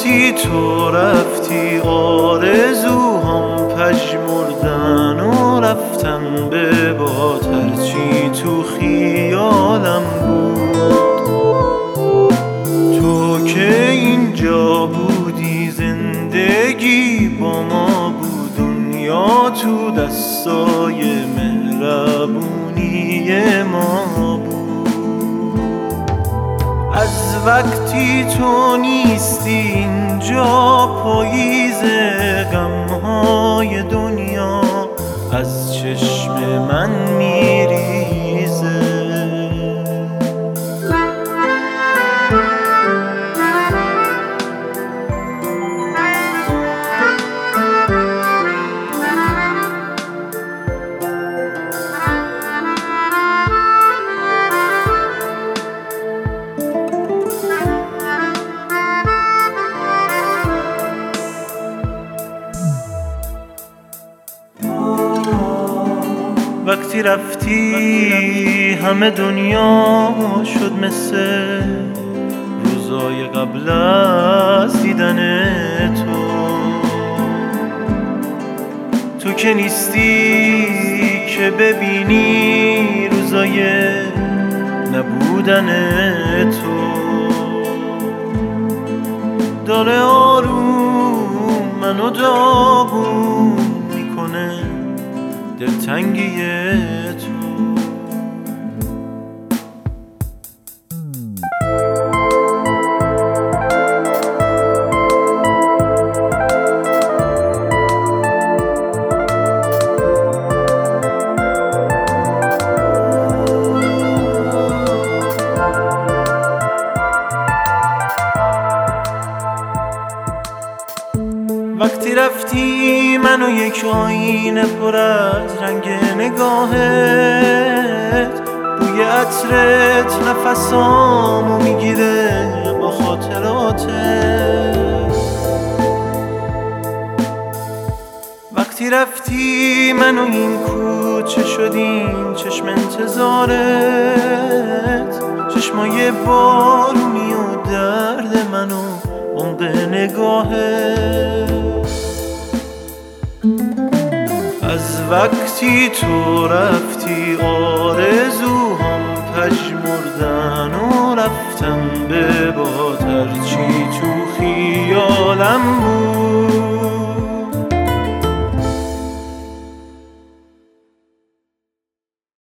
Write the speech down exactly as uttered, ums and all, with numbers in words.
وقتی تو رفتی آرزوهام پژمردن و رفتن به باد، هرچی تو خیالم بود. تو که اینجا بودی زندگی با ما بود، دنیا تو دستای مهربونی ما بود. از وقتی تو نیستی اینجا پاییز غمهای دنیا از چشم من میریزه. وقتی رفتی همه دنیا شد مثل روزای قبل از دیدن تو. تو که نیستی که ببینی روزای نبودن تو. داره آروم منو داغون میکنه دلتنگی تو. وقتی رفتی منو یک آینه پر از رنگ نگاهت، بوی عطرت نفسامو میگیره با خاطراتت. وقتی رفتی منو این کوچه شدیم چشم انتظارت، چشمای بارونی و درد منو عمق نگاهت. از وقتی تو رفتی آرزوهام پژمردن و رفتم به باد، هرچی تو خیالم بود.